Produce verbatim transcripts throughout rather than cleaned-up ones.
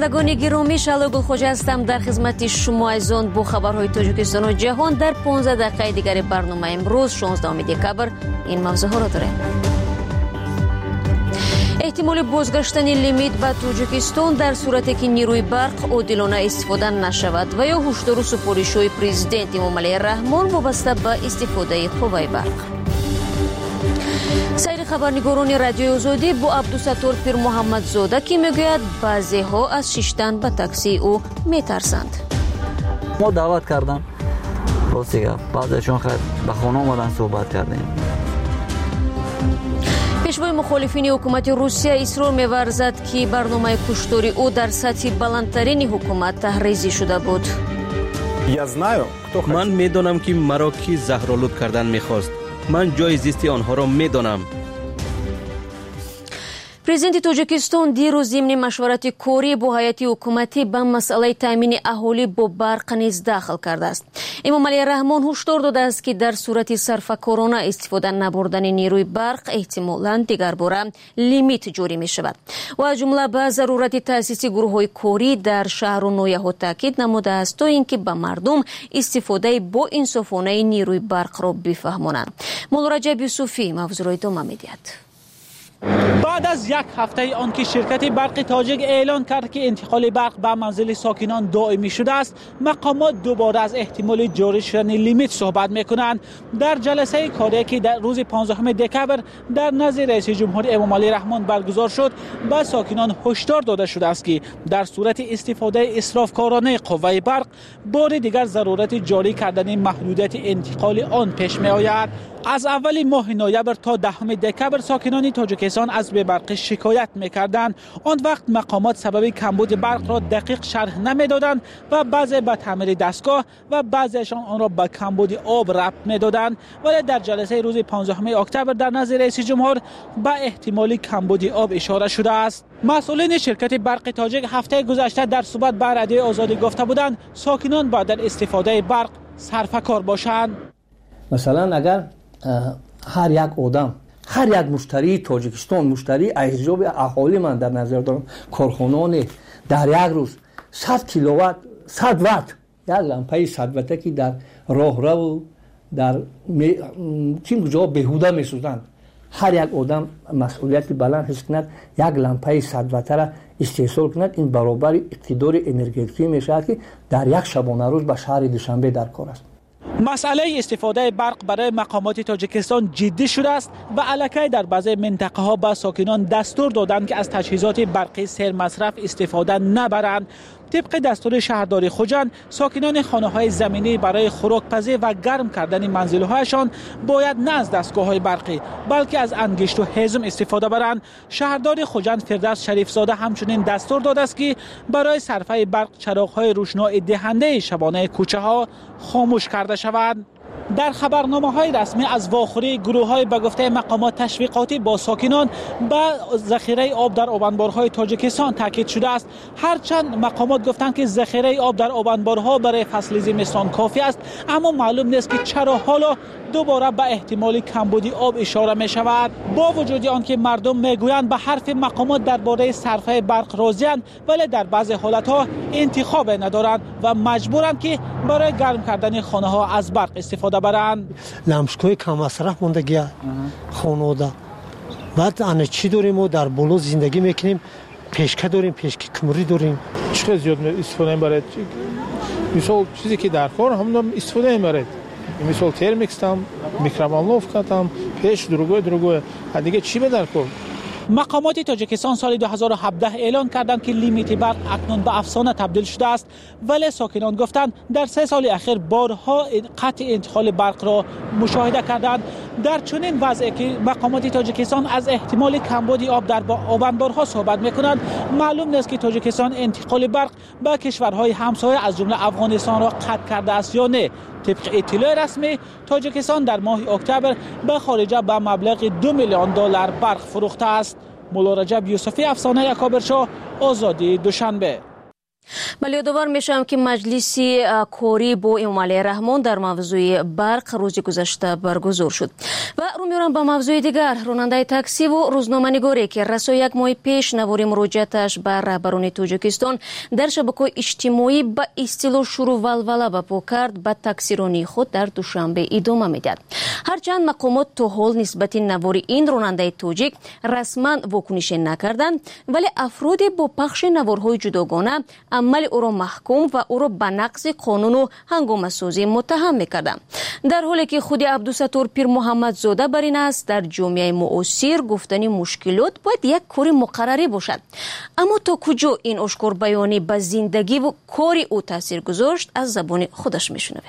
شنوندگان گرامی، شعله گلخوجه هستم در خدمت شما از آن با خبرهای تاجیکستان و جهان. در پانزده دقیقه دیگر برنامه امروز شانزدهم دکبر این موضوع ها را داریم. احتمال بازگشتن لیمیت به تاجیکستان در صورتی که نیروی برق عادلانه استفاده نشود و یا هشدار و سفارش‌های پرزیدنت امامعلی رحمان وابسته به استفاده قوه برق. سایر خبرنگاران رادیوی آزادی با عبدالستار پیر محمد زاده که میگوید بعضی ها از شیشتن به تاکسی او میترسند. ما دعوت کردن راستی بعضیشون خیلی به خانه آمدن صحبت کردیم. پیشوای مخالفین حکومت روسیه اصرار می‌ورزد که برنامه کشتاری او در سطح بلندترین حکومت تحریزی شده بود. من میدانم که مرا کی زهرآلود کردن می‌خواست. من جای زیستی آنها را میدانم. پرزیدنت تاجیکستان دیروز ضمن مشورت کاری با هیئت حکومتی به مسئله تامین اهالی با برق نیز داخل کرده است. امامعلی رحمان هشدار داده است که در صورت صرفه‌کارانه استفاده نبردن نیروی برق احتمالاً دیگر باره لیمیت جاری می شود و از جمله به ضرورت تأسیس گروه‌های کاری در شهر و نویه‌ها تاکید نموده است تا اینکه به مردم استفاده با انصافانه نیروی برق را بفهمانند. مولا رجب یوسفی موضوع را ادامه می‌دهد. بعد از یک هفته آن که شرکت برق تاجیک اعلان کرد که انتقال برق به منزل ساکنان دائمی شده است، مقامات دوباره از احتمال جاری شدن لیمیت صحبت میکنند. در جلسه کاری که در روز پانزدهم دکبر در نزد رئیس جمهور امامعلی رحمان برگزار شد، به ساکنان هشدار داده شده است که در صورت استفاده اسرافکارانه قوه برق بار دیگر ضرورت جاری کردن محدودیت انتقال آن پیش می آید. از اول ماه نوامبر تا دهم دکبر ساکنان تاجیکستان از بی برق شکایت میکردند. آن وقت مقامات سبب کمبود برق را دقیق شرح نمیدادند و بعضی به تعمیر دستگاه و بعضیشان آن را به کمبود آب ربط میدادند. ولی در جلسه روز پانزدهم اکتبر در نزد رئیس جمهور به احتمال کمبود آب اشاره شده است. مسئولین شرکت برق تاجیک هفته گذشته در صحبت با رادیوی آزادی گفته بودند ساکنان باید در استفاده برق صرفه‌کار باشند. مثلا اگر هر یک آدم، هر یک مشتری تاجیکستان، مشتری احزاب اهالی من در نظر دارم، کارخانه‌ای در یک روز صد کیلووات، صد وات، یک لامپه صد وات که در راهرو در چین کجا بهوده میسوزند، هر یک آدم مسئولیت بلند حس کند یک لامپه صد وات را استحصال کند، این برابر اقتدار انرژتیکی میشود که در یک شبانه روز به شهر دوشنبه در کار است. مسئله استفاده برق برای مقامات تاجیکستان جدی شده است و الکی در بعضی منطقه ها به ساکنان دستور دادند که از تجهیزات برقی سر مصرف استفاده نبرند. طبق دستور شهرداری خوجند، ساکنان خانه‌های زمینی برای خوراکپزی و گرم کردن منزل‌هایشان باید نه از دستگاه‌های برقی بلکه از انگشت و هیزم استفاده برند. شهرداری خوجند فردوس شریفزاده همچنین دستور داده است که برای صرفه برق چراغ‌های روشنایی دهنده شبانه کوچه‌ها خاموش کرده شوند. در خبرنامه‌های رسمی از واخوری گروه‌های به گفته مقامات تشویقاتی با ساکنان به ذخیره آب در آبانبارهای تاجیکستان تاکید شده است. هرچند مقامات گفتند که ذخیره آب در آبانبارها برای فصل زمستان کافی است، اما معلوم نیست که چرا حالا دوباره به احتمال کمبود آب اشاره می شود. با وجود آنکه مردم میگویند به حرف مقامات درباره صرفه برق راضی‌اند، ولی در بعضی حالت‌ها انتخاب ندارند و مجبورند که برای گرم کردن خانه‌ها از برق استفاده برند. لمسکوی کم مصرف موندگی خانواده. بعد آن چی داریم و در بلو زندگی میکنیم، پیشکه داریم، پیشکه کمری داریم. چقدر زیاد استفاده میبرد. مثلا چیزی که در کار هم استفاده میبرد. مثلا ترمیکس هم، میکروویو هم، پیش دروگوی دروگوی. دیگه چی به در کار؟ مقامات تاجیکستان سال دو هزار و هفده اعلان کردند که لیمیت برق اکنون به افسانه تبدیل شده است، ولی ساکنان گفتند در سه سال اخیر بارها قطع انتقال برق را مشاهده کردند. در چنین وضعی که مقامات تاجیکستان از احتمال کمبود آب در آبانبارها صحبت میکنند، معلوم نیست که تاجیکستان انتقال برق به کشورهای همسایه از جمله افغانستان را قطع کرده است یا نه. طبق اطلاع رسمی تاجیکستان در ماه اکتبر به خارجه به مبلغ دو میلیون دلار برق فروخته است. مولا رجب یوسفی، افسانه اکابرشاه، آزادی دوشنبه. بله یادآور میشم که مجلس کاری با امامعلی رحمان در موضوع برق روز گذشته برگزار شد و رو میارم به موضوع دیگر. راننده تاکسی و روزنامه‌نگاری که رسا یک ماه پیش نواری مراجعتش به رهبران تاجیکستان در شبکه‌های اجتماعی به اصطلاح شروع ولوله برپا کرد، به تاکسیرانی خود در دوشنبه ادامه میدهد. هرچند مقامات تا حال نسبت نواری این راننده تاجیک رسما واکنش نکردند، ولی افرادی با پخش نوارهای جداگانه عمل او را محکوم و او را به نقض قانون و هنگامه سازی متهم میکردند، در حالی که خود عبدالستار پیر محمد زاده بر این است در جامعه معاصر گفتن مشکلات باید یک کار مقرری باشد. اما تا کجا این آشکار بیانی به زندگی و کار او تاثیر گذاشت از زبان خودش میشنویم.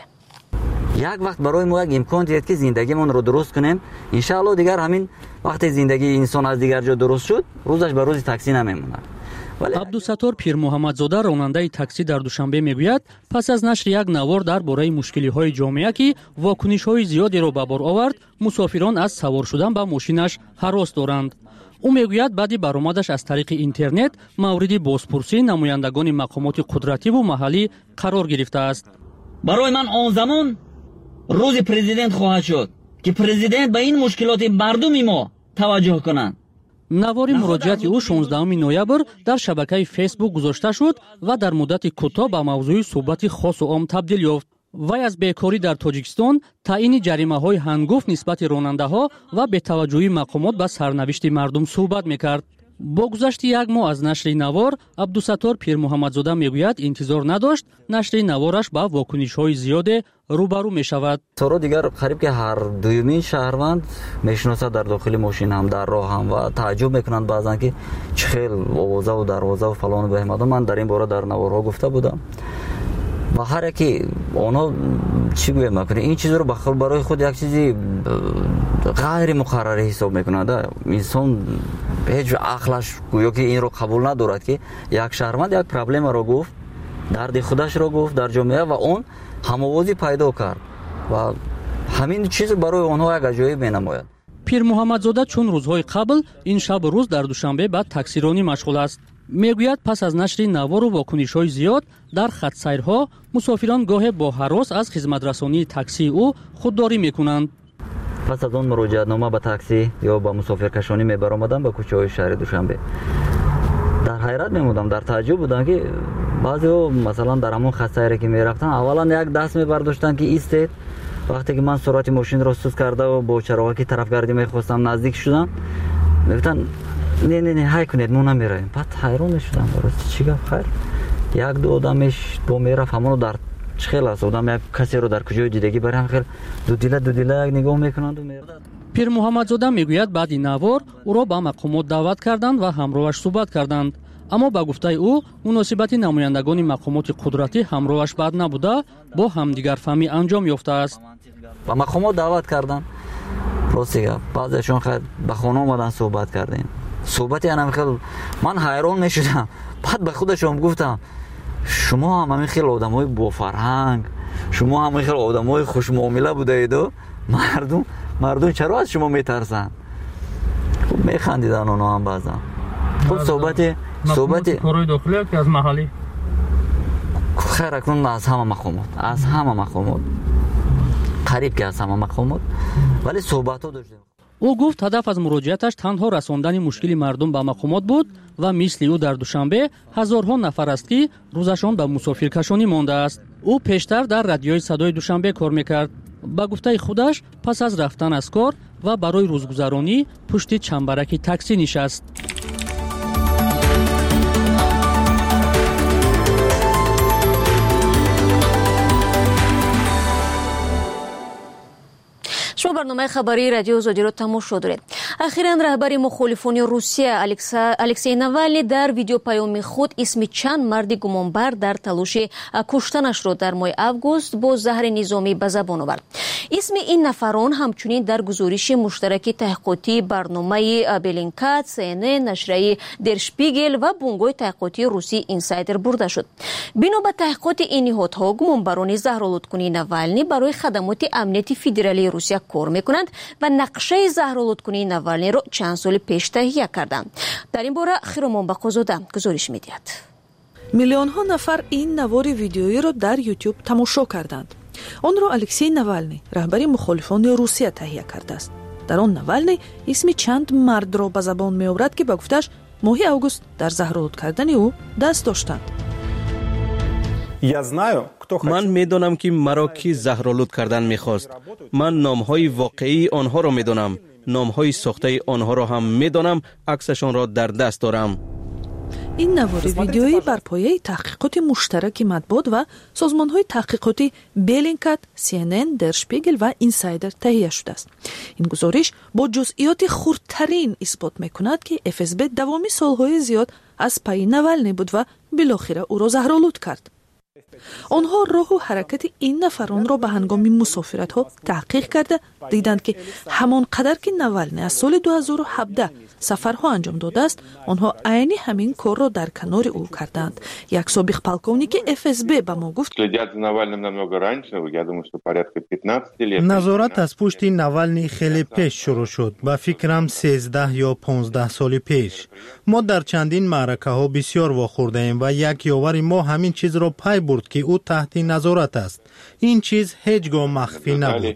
یک وقت برای ما یک امکان دید که زندگیمون رو درست کنیم. انشاءالله دیگر همین وقتی زندگی انسان از دیگر جا درست شد روزش به روز تاکسی نمیمونه. عبدالستار پیر محمد زاده راننده تاکسی در دوشنبه میگوید پس از نشر یک نوار درباره مشکلی‌های جامعه که واکنش‌های زیادی را به بار آورد، مسافران از سوار شدن به ماشینش هراس دارند. او میگوید بعد برآمدش از طریق اینترنت مورد بازپرسی نمایندگان مقامات قدرتی و محلی قرار گرفته است. برای من آن زمان روز پرزیدنت خواهد شد که پرزیدنت به این مشکلات مردم ما توجه کنند. نواری مراجعت او شانزدهم نوامبر در شبکه فیسبوک گذاشته شد و در مدت کوتاه به موضوع صحبت خاص و عام تبدیل یافت. وی از بیکاری در تاجیکستان، تعیین جریمه‌های هنگفت نسبت راننده‌ها و بی‌توجهی مقامات به سرنوشت مردم صحبت می‌کرد. با گذشت یک ماه از نشر نوار، عبدالستار پیر محمد زاده میگوید انتظار نداشت نشر نوارش با واکنش‌های زیاد روبرو می‌شود. سارا دیگر قریب که هر دومین شهروند میشناسد در داخل ماشین هم در راه هم و تعجب میکنند بعضن که چه خیل آوازه و دروازه و فلان و بهماده. من در این باره در نوارها گفته بودم و هر کی اونا چی گویم میکنه این چیز رو بخل برای خود یک چیزی غیر مقرری حساب میکنه. انسان هیچ عقلش گویا که این رو قبول ندارد که یک شهروند یک پرابلم رو گفت، درد خودش رو گفت در جامعه و اون هماوازی پیدا کرد و همین چیز برای اونها یک عجایب مینماید. پیر محمد زاده چون روزهای قبل این شب و روز در دوشنبه بعد تاکسیرانی مشغول است. میگوید پس از نشر نوار و واکنش‌های زیاد در خط سیرها مسافران گاهی با هراس از خدمترسانی تاکسی او خودداری میکنند. پس از اون مراجعتنامه به تاکسی یا به مسافرکشانی میبرآمدم به کوچه‌های شهر دوشنبه. در حیرت میموندم، در تعجب بودم که بعضی‌ها مثلا در همون خط سیری که میرفتن اولا یک دست میبرداشتن که ایستید. وقتی که من سرعت ماشین را سوس کرده و با چراغی طرفگردی میخواستم نزدیک شدم میگفتن نه نه نه های کنید ما نمیریم. بعد حیران شدم درست چی گفت خیر یک دو آدمش با میرفت همونو در چخیل است آدم یک کسی رو در کجای دیدگی برام خیلی دو دیله دو دیله یک نگاه میکنند و میرن. پیر محمد زاده میگوید بعد این نوار او را به مقامات دعوت کردند و همراهش صحبت کردند، اما با گفته او مناسبت نمایندگان مقامات قدرتی همراهش بد نبوده، با همدیگر فهمی انجام یافته است. با مقامات دعوت کردند راستی بعضیشون خیلی به خانه اومدن صحبت کردیم. صحبتی انم خیلی من حیران میشدم. بعد به خودشم گفتم شما هم همین خیلی آدمای با فرهنگ، شما هم خیلی آدمای خوش معامله بوده اید و مردم مردم چرا از شما میترسن؟ خب میخندیدن اونا هم بعضا. خب صحبت صحبت کارهای داخلی که از محلی خیر اکنون از همه مقامات از همه مقامات قریب که از همه مقامات ولی صحبت ها داشتیم. او گفت هدف از مراجعتش تنها رساندن مشکل مردم به مقامات بود و مثل او در دوشنبه هزارها نفر است که روزشان به مسافرکشانی مانده است. او پیشتر در رادیوی صدای دوشنبه کار میکرد. با گفته خودش پس از رفتن از کار و برای روزگذرانی پشت چنبرک تاکسی نشست. شما برنامه خبری رادیو آزادی را تماشا دارید. اخیراً رهبر مخالفان روسیه الکسی ناوالنی در ویدیو پیام خود اسم چند مرد گمانبر در تلاش کشتنش را در ماه اوگوست با زهر نظامی به زبان آورد. اسم این نفران همچنین در گزارش مشترک تحقیقاتی برنامه بلینکات، سی ان ان، نشریه در شپیگل و بنگاه تحقیقاتی روسی اینسایدر برده شد. بنا به تحقیقات این نهادها گمانبران زهرآلودکنی ناوالنی برای خدمات امنیتی فدرالی روسیه کار میکنند و نقشه زهرآلودکنی ناوالنی را چند سال پیش تهیه کردند. در این باره خیرمان بقازاده گزارش میدهد. миллионҳо нафар ин навори видеоиро дар YouTube тамошо карданд. онро Алексей Навальный, раҳбари мухолифони Русия таҳия кардааст. дар он Навальный исми чанд мардро ба забон меоврад ки ба гуфташ моҳи август дар заҳролуд кардани ӯ даст доштанд. ман медонам ки маро кӣ заҳролуд кардан мехост. ман номҳои воқеии онҳоро медонам, номҳои сохтаи онҳоро ҳам медонам, аксашонро дар даст дорам. ин навори видеоӣ бар пояи таҳқиқоти муштараки матбуот ва созмонҳои таҳқиқоти Bellingcat, си эн эн, Der Spiegel ва Insider таҳия шудааст. ин гузориш бо ҷузъиёти хурдтарин исбот мекунад ки эф эс бэ давоми солҳои зиёд аз пайи Навальный буд ва билохира ӯро заҳролуд кард. онҳо роҳу ҳаракати ин нафаронро ба ҳангоми мусофиратҳо таҳқиқ карда диданд ки ҳамон қадар ки Навальный аз соли ду ҳазору ҳабдаҳ сафарҳо анҷом додааст, онҳо айни ҳамин корро дар канори ӯ карданд. як собиқ полковники эф эс бэ ба мо гуфт: назорат аз пушти Навальный хеле пеш шурӯъ шуд, ба фикрам сездаҳ ё понздаҳ соли пеш. мо дар чандин маъракаҳо бисёр вохӯрдаем ва як ёвари мо ҳамин чизро пай бурд ки ӯ таҳти назорат аст. ин чиз ҳеҷ гоҳ махфӣ набуд.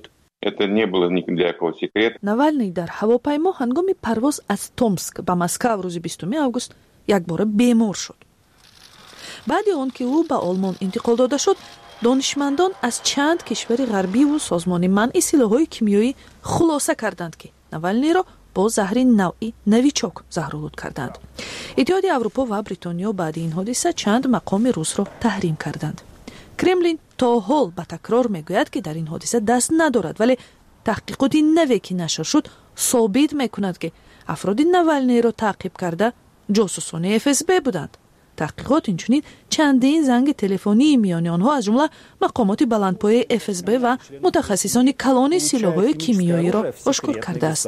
Навальный дар ҳавопаймо ҳангоми парвоз аз Томск ба Москав рӯзи бистуми август якбора бемор шуд. баъди он ки ӯ ба Олмон интиқол дода шуд, донишмандон аз чанд кишвари ғарбиву созмони манъи силоҳҳои кимиёӣ хулоса карданд ки Навальныйро бо заҳри навъи новичок заҳролуд карданд. иттиҳоди Аврупо ва Бритониё баъди ин ҳодиса чанд мақоми русро таҳрим карданд. Кремлин то ҳол ба такрор мегӯяд ки дар ин ҳодиса даст надорад, вале таҳқиқоти наве ки нашр шуд собит мекунад ки афроди Навальныйро таъқиб карда ҷосусони эф эс бэ буданд. таҳқиқот инчунин чандин занги телефонии миёни онҳо аз ҷумла мақомоти баландпояи эф эс бэ ва мутахассисони калони силоҳҳои кимиёиро ошкор кардааст.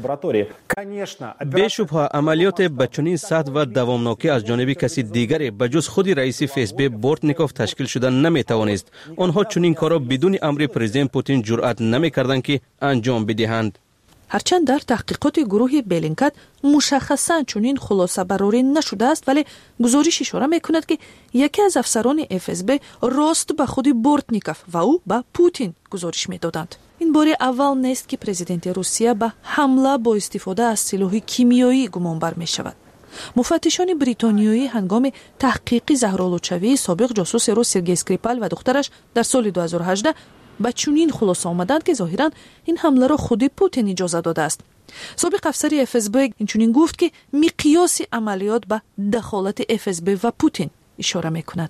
бешубҳа амалиёте ба чунин сатҳ ва давомнокӣ аз ҷониби каси дигаре ба ҷуз худи раиси эф эс бэ Бортников ташкил шуда наметавонист. онҳо чунин корро бидуни амри президент Путин ҷуръат намекарданд ки анҷом бидиҳанд. ҳарчанд дар таҳқиқоти гурӯҳи Bellingcat мушаххасан чунин хулосабарорӣ нашудааст, вале гузориш ишора мекунад ки яке аз афсарони эф эс бэ рост ба худи Бортников ва ӯ ба Путин гузориш медоданд. ин бори аввал нест ки президенти Русия ба ҳамла бо истифода аз силоҳи кимиёӣ гумонбар мешавад. муфаттишони бритониёӣ ҳангоми таҳқиқи заҳролудшавии собиқ ҷосуси рус Сергей Скрипал ва духтараш дар соли ду ҳазору ҳаждаҳ ба чунин хулоса омаданд ки зоҳиран ин ҳамларо худи Путин иҷоза додааст. собиқ афсари эф эс бэ инчунин гуфт ки миқёси амалиёт ба дахолати эф эс бэ ва Путин ишора мекунад.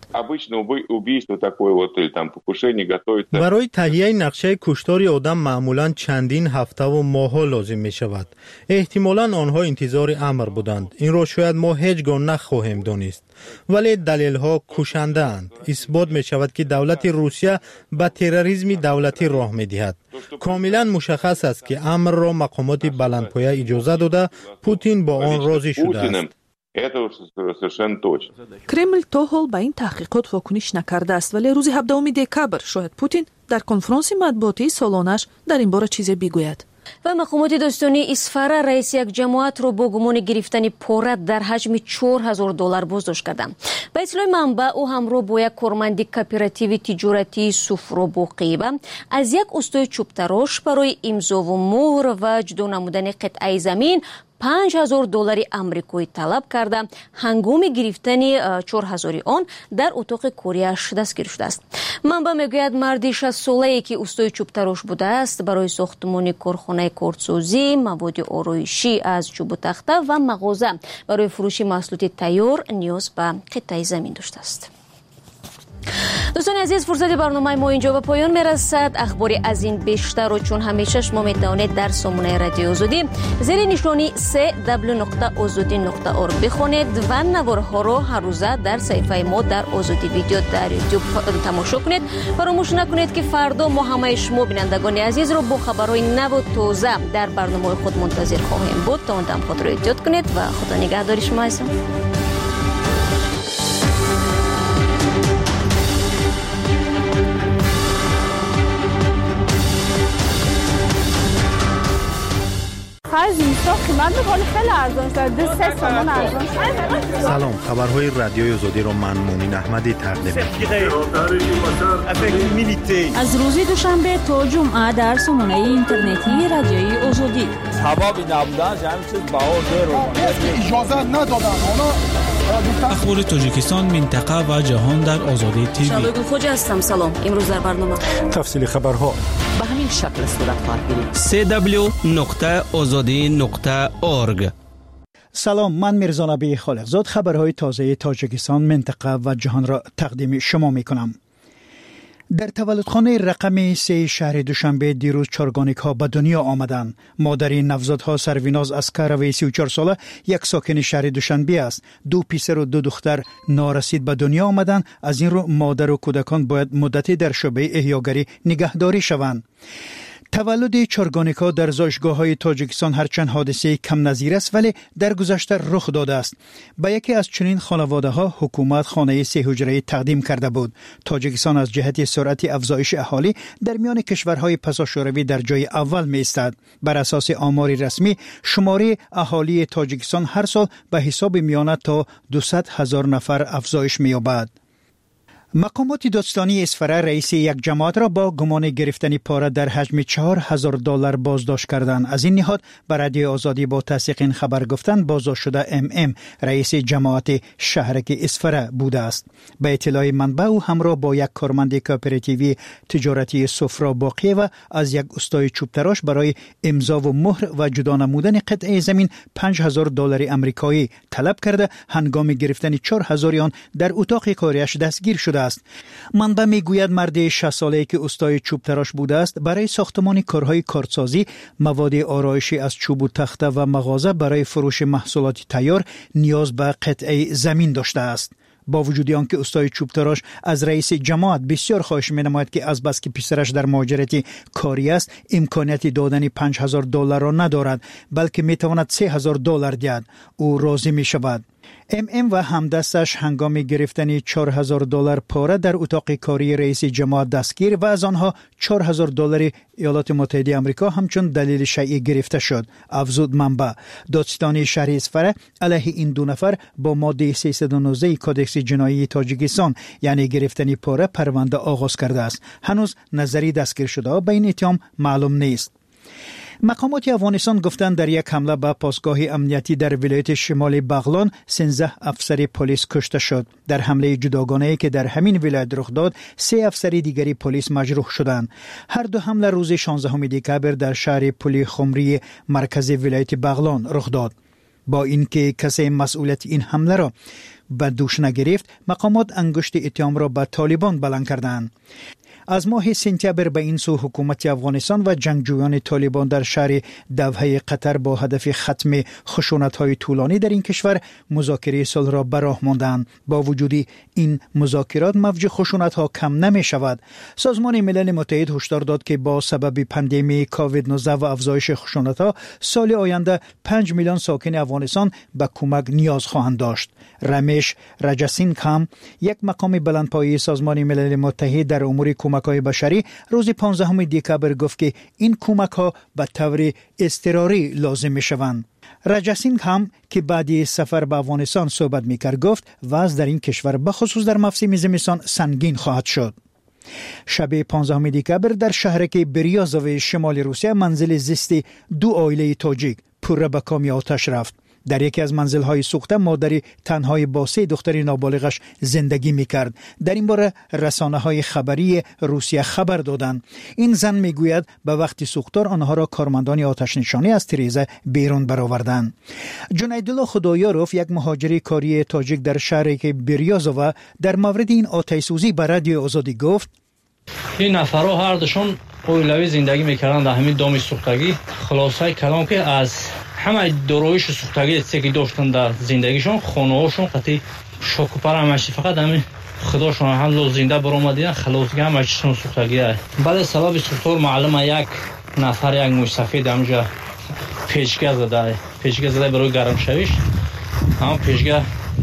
барои таҳияи нақшаи куштори одам маъмулан чандин ҳафтаву моҳҳо лозим мешавад. эҳтимолан онҳо интизори амр буданд. инро шояд мо ҳеҷ гоҳ нахоҳем донист, вале далелҳо кушандаанд. исбот мешавад ки давлати Русия ба терроризми давлатӣ роҳ медиҳад. комилан мушаххас аст ки амрро мақомоти баландпоя иҷоза дода, Путин бо он розӣ шудааст. Кремл то ҳол ба ин таҳқиқот вокуниш накардааст, вале рӯзи ҳабдавуми декабр шояд Путин дар конфронси матбуотии солонааш дар ин бора чизе бигӯяд. ва мақомоти достони Исфара раиси як ҷамоатро бо гумони гирифтани пора дар ҳаҷми чор ҳазор доллар боздошт карданд. ба ислои манбаъ ӯ ҳамроҳ бо як корманди кооперативи тиҷоратии Суфробуқиба аз як устои чӯбтарош барои имзову муҳр ва ҷудо намудани қитъаи замин панҷ ҳазор доллари амрикоӣ талаб карда ҳангоми гирифтани чор ҳазори он дар утоқи корияш дастгир шудааст. манбаъ мегӯяд марди шастсолае ки устои чӯбтарош будааст барои сохтмони корхонаи кортсозӣ, маводи ороишӣ аз чӯбу тахта ва мағоза барои фурӯши маҳсулоти тайёр ниёз ба қитъаи замин доштааст. дӯстони азиз, фурсати барномаи мо инҷо ба поён мерасад. ахбори аз ин бештарро чун ҳамеша шумо метавонед дар сомонаи радиои озодӣ зери нишони се дабл-ю нуқта озодӣ нуқта орг бихонед ва наворҳоро ҳаррӯза дар саҳифаи мо дар Озодӣ видео дар ютуб тамошо кунед. фаромӯш накунед ки фардо мо ҳамаи шумо бинандагони азизро бо хабарҳои наву тоза дар барномаҳои худ мунтазир хоҳем буд. то он дам худро эҳтиёт кунед ва худо нигаҳдори шумо азизон. آخر زمستان قیمت میکنه خیلی ارزان شد دو سه تومن ارزان شد. سلام، خبرهای رادیوی آزادی رو من مونین احمدی تقدیم می‌کنم. از روز دوشنبه تا جمعه در سامانه اینترنتی رادیوی آزادی. هوایی نبودن همین چیز بهار رو اجازه ندادن. اخبار تاجیکستان، منطقه و جهان در آزادی تیوی. شادو خوجا هستم. سلام. امروز در برنامه تفصیل خبرها به همین شکل صورت خواهد گرفت. سی دبلیو نقطه آزادی نقطه اورگ. سلام، من میرزا نبی خالقزاد خبرهای تازه تاجیکستان، منطقه و جهان را تقدیم شما میکنم. در تولدخانه رقم سه شهر دوشنبه دیروز چارگانیک ها به دنیا آمدند. مادر نوزادها سرویناز اسکروی سی و چهار ساله یک ساکن شهر دوشنبه است. دو پسر و دو دختر نارسید به دنیا آمدند. از این رو مادر و کودکان باید مدتی در شعبه احیاگری نگهداری شوند. تولد چارگانیکا در زایشگاه‌های تاجیکستان هرچند حادثه کم نظیر است ولی در گذشته رخ داده است. به یکی از چنین خانواده‌ها حکومت خانه سه حجره‌ای تقدیم کرده بود. تاجیکستان از جهت سرعت افزایش اهالی در میان کشورهای پساشوروی در جای اول می‌ایستد. بر اساس آمار رسمی شماره اهالی تاجیکستان هر سال به حساب میانه تا دویست هزار نفر افزایش می‌یابد. مقامات دادستانی اصفهان رئیس یک جماعت را با گمان گرفتن پاره در حجم چهار هزار دلار بازداشت کردند. از این نهاد بر رادیو آزادی با تصدیق این خبر گفتند بازداشت شده ام ام رئیس جماعت شهرک اصفهان بوده است. به اطلاع منبع او همراه با یک کارمند کوآپراتیو تجارتی سفرا باقی و از یک استای چوب تراش برای امضا و مهر و جدا نمودن قطعه زمین پنج هزار دلار آمریکایی طلب کرده هنگام گرفتن چهار هزار آن در اتاق کاریش دستگیر شده است. منبع میگوید مرد شصت ساله‌ای که استای چوب تراش بوده است برای ساختمان کارهای کارتسازی، مواد آرایشی از چوب و تخته و مغازه برای فروش محصولات تیار نیاز به قطعه زمین داشته است. با وجود آنکه استای چوب تراش از رئیس جماعت بسیار خواهش می‌نماید که از بس که پسرش در مهاجرت کاری است امکانیت دادن پنج هزار دلار را ندارد بلکه میتواند سه هزار دلار دهد، او راضی میشود. ام ام و همدستش هنگام گرفتن چهار هزار دلار پاره در اتاق کاری رئیس جماعت دستگیر و از آنها چهار هزار دلار ایالات متحده آمریکا همچون دلیل شیعی گرفته شد. افزود منبع دادستانی شهر اصفهان علیه این دو نفر با ماده سیصد و نوزده کدکس جنایی تاجیکستان یعنی گرفتن پاره پرونده آغاز کرده است. هنوز نظری دستگیر شده به این اتهام معلوم نیست. مقامات افغانستان گفتند در یک حمله به پاسگاه امنیتی در ولایت شمال بغلان سیزده افسر پلیس کشته شد. در حمله جداگانه‌ای که در همین ولایت رخ داد سه افسر دیگری پلیس مجروح شدند. هر دو حمله روز شانزدهم دکامبر در شهر پلی خمری مرکزی ولایت بغلان رخ داد. با اینکه کسی مسئولیت این حمله را به دوش نگرفت، مقامات انگشت اتهام را به طالبان بلند کردند. از ماه سپتامبر به این سو حکومت افغانستان و جنگجویان طالبان در شهر دوحه قطر با هدف ختم خشونت‌های طولانی در این کشور مذاکره صلح را به راه ماندند. با وجود این مذاکرات موج خشونت‌ها کم نمی‌شود. سازمان ملل متحد هشدار داد که با سبب پاندمی کووید نوزده و افزایش خشونت‌ها سال آینده پنج میلیون ساکن افغانستان به کمک نیاز خواهند داشت. رمیش رجاسینگهم یک مقام بلندپایه سازمان ملل متحد در امور کمک‌های بشری روز پانزدهم دکامبر گفت که این کمک‌ها به طور اضطراری لازم می‌شوند. رجاسینگهم که بعد سفر به افغانستان صحبت می‌کرد گفت وضع در این کشور به خصوص در موسم زمستان سنگین خواهد شد. شب پانزدهم دکامبر در شهرک بریازوف شمال روسیه منزل زیست دو عائله تاجیک پر به کامی آتش رفت. در یکی از منزل‌های سوخته مادری تنهای با سه دختر نابالغش زندگی می‌کرد. در این باره رسانه‌های خبری روسیه خبر دادند. این زن می‌گوید به وقت سوختار آنها را کارمندان آتش نشانی از تریزه بیرون برآوردند. جنیدالله خدایاروف یک مهاجر کاری تاجیک در شهر بریازوف در مورد این آتش سوزی به رادیو آزادی گفت: این نفرها هر دوشون اویلوی زندگی می‌کردند در همین دام سوختگی. خلاصه کلام که از همه درویش سوختگی که داشتن در زندگیشون خانه‌هاشون قطعی شوک و پر همش فقط همین خداشون هم لو زنده برآمدن خلاص همشون سوختگی است. بعد سبب سوختور معلومه یک نفر یک موش سفید همونجا پیچگاه زده پیچگاه زده برای گرم شویش هم پیچگاه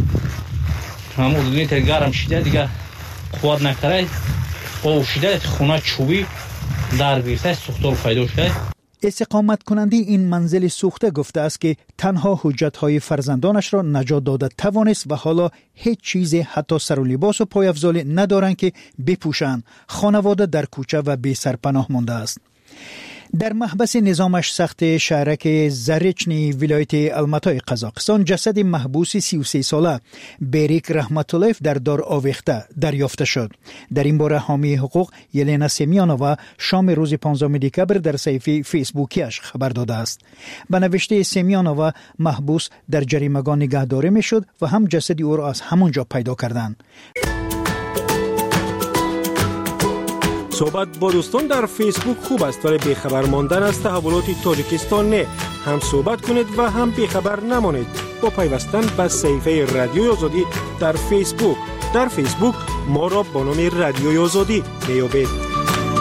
هم اون تا گرم شده دیگه قوت نکرده او شده خونه چوبی در گرفته سوختور پیدا شده. استقامت کننده این منزل سوخته گفته است که تنها حجتهای فرزندانش را نجات داده توانست و حالا هیچ چیز حتی سر و لباس و پایافزال ندارند که بپوشند. خانواده در کوچه و بی سرپناه مانده است. در محبس نظامش سخت شهرک زرچنی ولایت الماتای قزاقستان جسد محبوس سی و سه ساله بریک رحمت‌الله در دار آویخته دریافت شد. در این باره حامی حقوق یلینا سمیانووا شام روز پانزدهم دکبر در صفحه فیسبوکیش خبر داده است. به نوشته سمیانووا محبوس در جریمه‌گاه نگهداری میشد و هم جسد او را از همونجا پیدا کردند. صحبت با دوستان در فیسبوک خوب است ولی بیخبر ماندن از تحولات تاجیکستان نه. هم صحبت کنید و هم بیخبر نمانید با پیوستن به صفحه رادیوی آزادی در فیسبوک. در فیسبوک ما را با نام رادیوی آزادی میابید.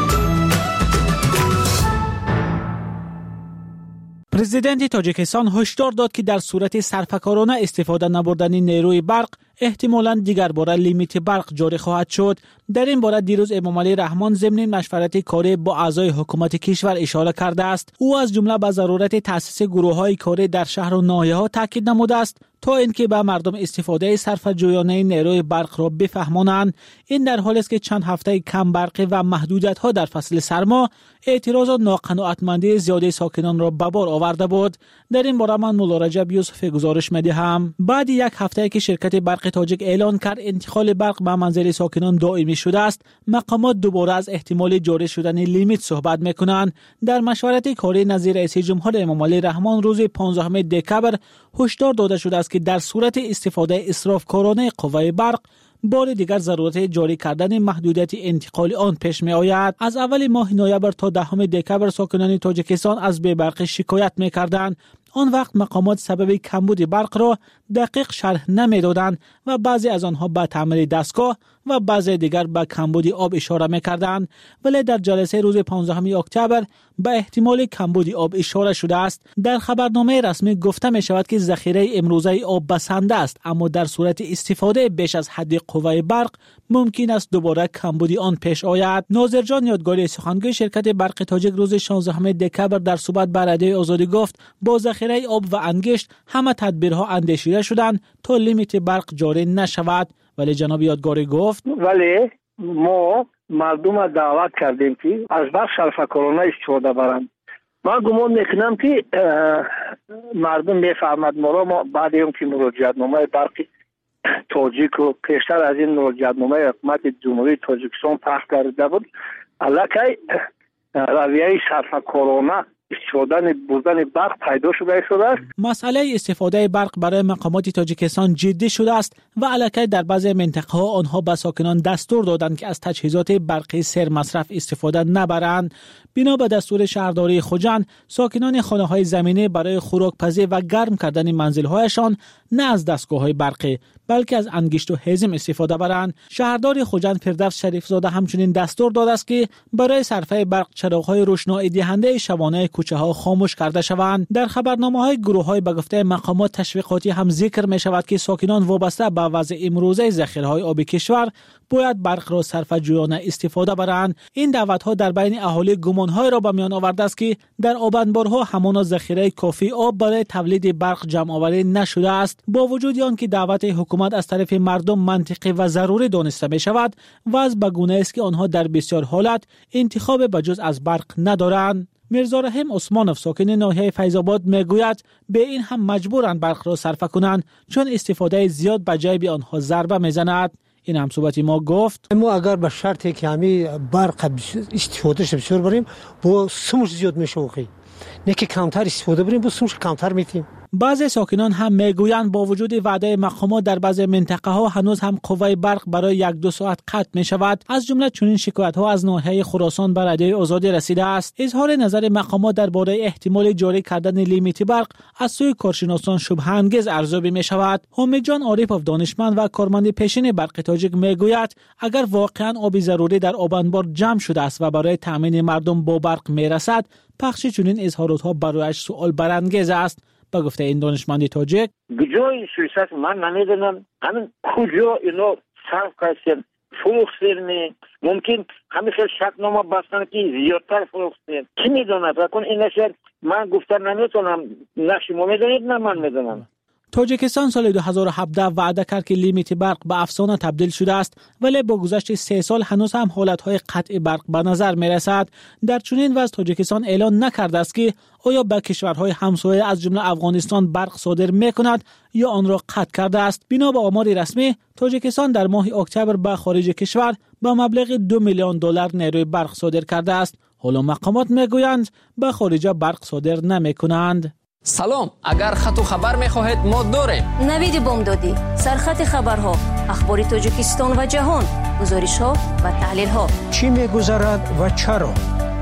پرزیدنت تاجیکستان هشدار داد که در صورت سرفکارانه استفاده نبردن نیروی برق احتمالاً دیگر باره لیمیت برق جاری خواهد شد. در این باره دیروز امام علی رحمان ضمن مشورت کاری با اعضای حکومت کشور اشاره کرده است. او از جمله به ضرورت تأسیس گروه‌های کاری در شهر و ناحیه‌ها تاکید نموده است تا اینکه به مردم استفاده صرفه‌جویانه نیروی برق را بفهمانند. این در حالی است که چند هفته کم برق و محدودیت‌ها در فصل سرما اعتراض و ناقناعتمندی زیاد ساکنان را به بار آورده بود. در این باره من مولا رجب یوسفی گزارش می‌دهم. بعد یک هفته که شرکت برق تاجیک اعلان کرد انتقال برق به منزل ساکنان دائمی شده است، مقامات دوباره از احتمال جاری شدن لیمیت صحبت می‌کنند. در مشورت کاری نظیر رئیس جمهور امام علی رحمان روز پانزدهم دکبر هشدار داده شده است که در صورت استفاده اسرافکارانه قوه برق بار دیگر ضرورت جاری کردن محدودیت انتقال آن پیش می آید. از اول ماه نوامبر تا دهم دکبر ساکنان تاجیکستان از بی برق شکایت می کردند. آن وقت مقامات سبب کمبود برق را دقیق شرح نمی دادند و بعضی از آنها به تعمیر دستگاه و بعضی دیگر به کمبود آب اشاره می کردند. ولی در جلسه روز پانزدهم اکتبر به احتمال کمبود آب اشاره شده است. در خبرنامه رسمی گفته می شود که ذخیره امروزه آب بسنده است، اما در صورت استفاده بیش از حد قوه برق ممکن است دوباره کمبود آن پیش آید. ناظر جان یادگاری سخنگوی شرکت برق تاجیک روز شانزدهم دکبر در صحبت با رادیوی آزادی گفت با ذخیره آب و انگشت همه تدبیرها اندیشیده شدند تا لیمیت برق جاری نشود. ولی جناب یادگاری گفت ولی ما مردم را دعوت کردیم که از برق صرفه‌کارانه استفاده برند. من گمان میکنم که مردم میفهمد ما را. ما بعد از اینکه مراجعتنامه برق تاجیک و پیشتر از این مراجعتنامه حکومت جمهوری تاجیکستان پخش کرده بود، الکی رویه صرفه‌کارانه استفاده بردن برق پیدا شده است. مسئله استفاده برق برای مقامات تاجیکستان جدی شده است و الکی در بعضی منطقه ها آنها به ساکنان دستور دادند که از تجهیزات برقی سر مصرف استفاده نبرند. بنا به دستور شهرداری خوجند، ساکنان خانه های زمینی برای خوراکپزی و گرم کردن منزل هایشان نه از دستگاه های برقی بلکه از انگشت و هیزم استفاده برند. شهردار خوجند فردوس شریف زاده همچنین دستور داده است که برای صرفه برق چراغ های روشنایی دهنده شبانه کوچه ها خاموش کرده شوند. در خبرنامه های گروه های به گفته مقامات تشویقاتی هم ذکر می شود که ساکنان وابسته به وضع امروزه ذخیره های آبی کشور باید برق را صرفه‌جویانه استفاده برند. این دعوت ها در بین اهالی گمانهای را به میان آورده است که در آبانبارها همان ذخیره کافی آب برای تولید برق جمع آوری نشده است. با وجود آن که دعوت حکومت از طرف مردم منطقی و ضروری دانسته می شود، وضع به گونه است که آنها در بسیار حالت انتخاب بجز از برق ندارند. میرزا رحیم عثمانوف ساکن ناحیه فیض‌آباد میگوید به این هم مجبورند برق را صرفه کنند چون استفاده زیاد به جیب آنها ضربه میزند. این هم صحبت ما گفت ما اگر به شرطی که همی برق استفاده شه بسیار بریم با سمش زیاد میشه وقتی نه که کمتر استفاده بریم با سمش کمتر میتیم. بعضی ساکنان هم میگویند با وجود وعده مقامات در بعضی منطقه ها هنوز هم قوه برق برای یک دو ساعت قطع می شود. از جمله چنین شکایت ها از ناحیه خراسان به رادیوی آزادی رسیده است. اظهار نظر مقامات درباره احتمال جاری کردن لیمیت برق از سوی کارشناسان شبهه انگیز ارزیابی می شود. حمید جان عارفوف دانشمند و کارمند پیشین برق تاجیک میگوید اگر واقعا آب ضروری در آبانبار جمع شده است و برای تامین مردم با برق می رسد، پخش چنین اظهارات ها برایش سوال برانگیز است. با گفته این دانشمند تاجیک کجا این سویسات من نمیدونم همین کجا اینو صرف کردن فروختن ممکن همین خیلی شرطنامه بستن که زیادتر فروختن کی میدونه فکر این نشه من گفتن نمیتونم نقش ما میدونید نه من میدونم. تاجیکستان سال دو هزار و هفده وعده کرد که لیمیت برق به افسانه تبدیل شده است ولی با گذشت سه سال هنوز هم حالتهای قطع برق به نظر می رسد. در چنین وضع تاجیکستان اعلان نکرده است که آیا به کشورهای همسایه از جمله افغانستان برق صادر می کند یا آن را قطع کرده است. بنا به آمار رسمی تاجیکستان در ماه اکتبر به خارج کشور به مبلغ دو میلیون دلار نیروی برق صادر کرده است. حالا مقامات می گویند به خارج برق صادر نمی کنند. سلام، اگر خط و خبر می‌خواهید ما داریم. نوید بامدادی، سرخط خبرها، اخبار تاجیکستان و جهان، گزارش‌ها و تحلیل‌ها. چی می‌گذرد و چرا؟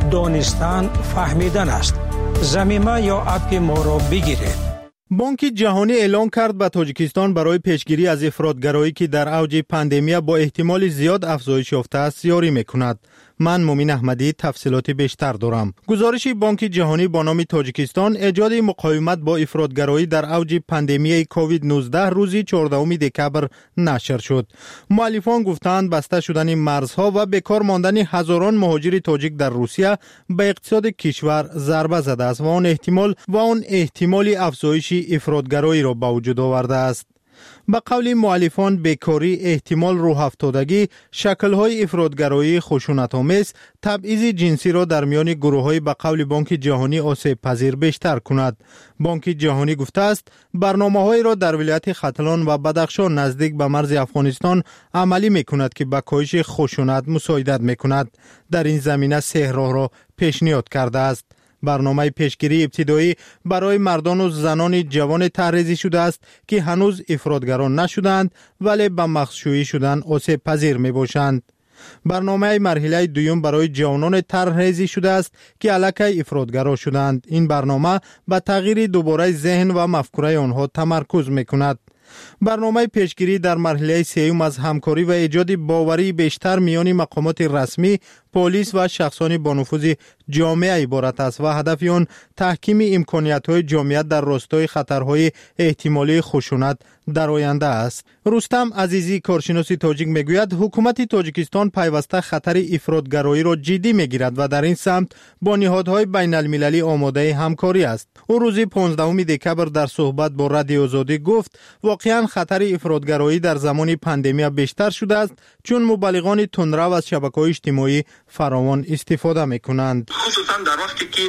دانستن فهمیدن است. ضمیمه یا اپ ما را بگیرید. بانک جهانی اعلام کرد به تاجیکستان برای پیشگیری از افراطگرایی که در اوج پاندمی با احتمال زیاد افزایش یافته است یاری می‌کند. من مومین احمدی تفصیلات بیشتر دارم. گزارش بانک جهانی با نام تاجیکستان ایجاد مقاومت با افراطگرایی در اوج پاندمی کووید نوزده روز چهاردهم دکبر نشر شد. مؤلفان گفتند بسته شدن مرزها و بیکار ماندن هزاران مهاجر تاجیک در روسیه به اقتصاد کشور ضربه زده است و آن احتمال و آن احتمال افزایش افراطگرایی را به وجود آورده است. به قول مؤلفان بیکاری، احتمال روح افتادگی، شکل‌های افراطگرایی خشونت‌آمیز، تبعیض جنسی را در میان گروه‌های به قول بانک جهانی آسیب پذیر بیشتر کند. بانک جهانی گفته است برنامه‌هایی را در ولایت ختلان و بدخشان نزدیک به مرز افغانستان عملی می‌کند که به کاهش خشونت مساعدت می‌کند. در این زمینه سه راه را پیشنهاد کرده است. برنامه پیشگیری ابتدایی برای مردان و زنان جوان طرح‌ریزی شده است که هنوز افراطگران نشدند ولی به مخشویی شدن آسیب پذیر می باشند. برنامه مرحله دوم برای جوانان طرح‌ریزی شده است که علیه افراطگرا شدند. این برنامه به تغییر دوباره ذهن و مفکوره آنها تمرکز می کند. برنامه پیشگیری در مرحله سوم از همکاری و ایجاد باوری بیشتر میان مقامات رسمی، پلیس و شخصان با نفوذ جامعه عبارت است و هدف آن تحکیم امکانیت‌های جامعیت در راستای خطرهای احتمالی خشونت در آینده است. رستم عزیزی کارشناس تاجیک میگوید حکومت تاجیکستان پیوسته خطر افراطگرایی را جدی میگیرد و در این سمت با نهادهای بین المللی آماده همکاری است. او روز پانزدهم دکبر در صحبت با رادیو آزادی گفت واقعا خطر افراطگرایی در زمان پاندمی بیشتر شده است چون مبلغان تندرو از شبکه‌های اجتماعی فراوان استفاده میکنند. خصوصا در وقتی که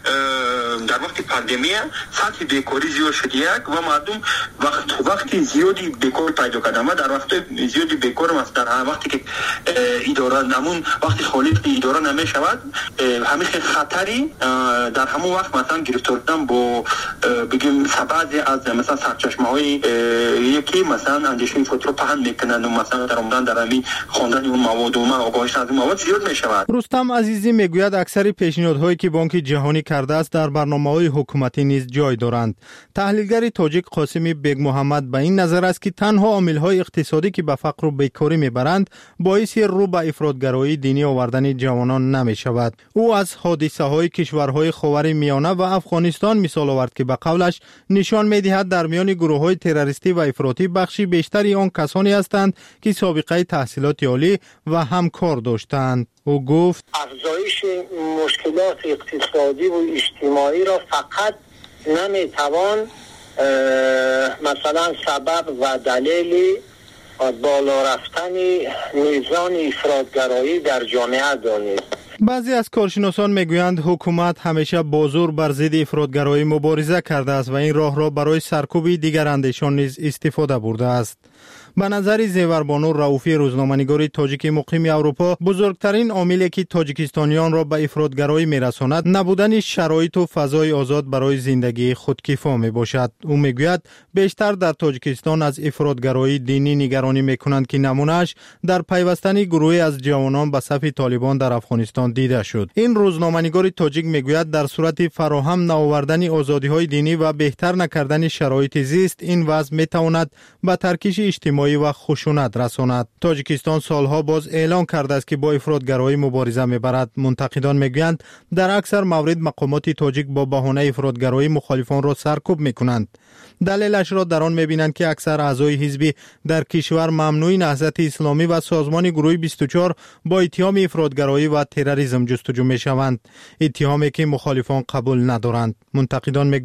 در وقت پاندمی سطح بیکاری زیاد شده یک و مردم وقت وقتی زیادی بیکار پیدا کردن و در وقت زیادی بیکار است در وقتی که اداره نمون وقتی خالی اداره نمیشود همین خطری در همون وقت مثلا گرفتار شدن با بگیم سبد از مثلا سرچشمه‌های یکی مثلا اندیشه فوتو پهن میکنن و مثلا در عمدن در همین خواندن اون مواد و آگاهی از مواد زیاد میشود. رستم عزیزی میگوید اکثر پیشنهادهایی که بانک جهانی کرده است در برنامه‌های حکومتی نیز جای دارند. تحلیلگر تاجیک قاسمی بیگ محمد به این نظر است که تنها عامل‌های اقتصادی که به فقر و بیکاری میبرند باعث رو به افراطگرایی دینی آوردن جوانان نمیشود. او از حادثه‌های کشورهای خاور میانه و افغانستان مثال آورد که به قولش نشان می‌دهد در میان گروه‌های تروریستی و افراطی بخشی بیشتری آن کسانی هستند که سابقه تحصیلات عالی و همکار داشتند. او گفت افزایش مشکلات اقتصادی و اجتماعی را فقط نمیتوان مثلا سبب و دلیل بالا رفتن میزان افراطگرایی در جامعه دانست. بعضی از کارشناسان میگویند حکومت همیشه با زور بر ضد افراطگرایی مبارزه کرده است و این راه را برای سرکوب دیگر اندیشان نیز استفاده برده است. به نظر زیوربانو رؤوفی روزنامه‌نگار تاجیک مقیم اروپا بزرگترین عاملی که تاجیکستانیان را به افراطگرایی میرساند نبودن شرایط و فضای آزاد برای زندگی خودکفا میباشد. او میگوید بیشتر در تاجیکستان از افراطگرایی دینی نگرانی میکنند که نمونهش در پیوستن گروهی از جوانان به صف طالبان در افغانستان دیده شد. این روزنامه‌نگار تاجیک میگوید در صورت فراهم نآوردن آزادی‌های دینی و بهتر نکردن شرایط زیست این وضع میتواند به ترکیش اجتماعی و خشونت رساند. تاجیکستان سالها باز اعلان کرده است که با افراطگرایی مبارزه میبرد. منتقدان میگویند در اکثر موارد مقامات تاجیک با بهانه افراطگرایی مخالفان را سرکوب میکنند. دلیلش را در آن میبینند که اکثر اعضای حزبی در کشور ممنوع نهضت اسلامی و سازمان گروه بیست و چهار با اتهام افراطگرایی و تروریسم جستجو میشوند، اتهامی که مخالفان قبول ندارند. منتقدان میگویند